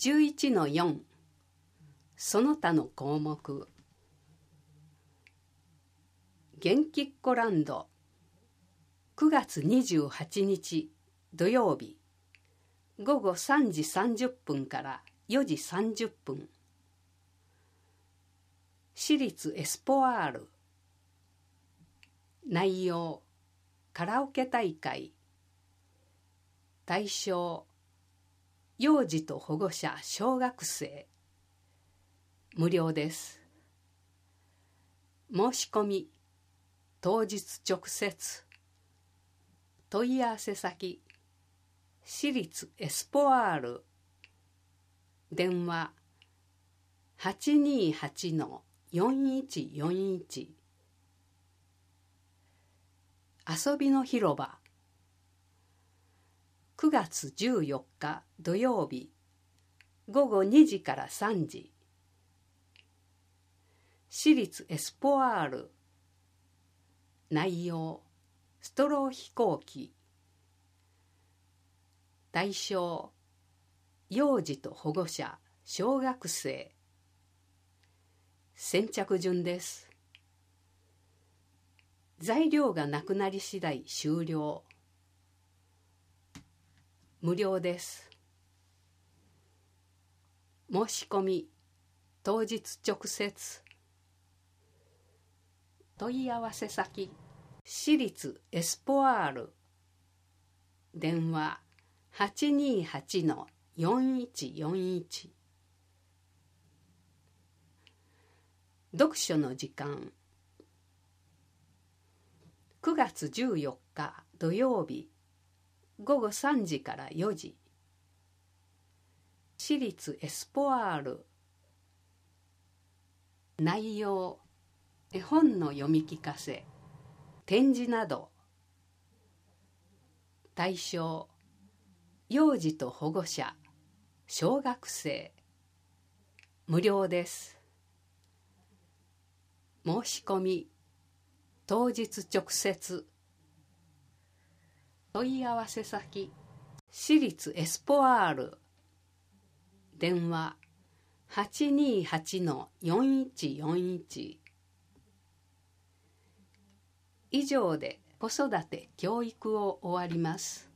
11-4 その他の項目。元気っ子ランド9月28日土曜日午後3時30分から4時30分。私立エスポワール。内容カラオケ大会。対象幼児と保護者小学生。無料です。申し込み当日直接。問い合わせ先私立エスポワール。電話 828-4141。遊びの広場9月14日土曜日午後2時から3時。私立エスポワール。内容ストロー飛行機。対象幼児と保護者小学生。先着順です。材料がなくなり次第終了。無料です。申し込み当日直接。問い合わせ先私立エスポワール。電話 828-4141。読書の時間9月14日土曜日午後3時から4時。私立エスポワール。内容絵本の読み聞かせ、展示など。対象幼児と保護者小学生。無料です。申し込み当日直接。問い合わせ先私立エスポワール。電話 828-4141。以上で子育て教育を終わります。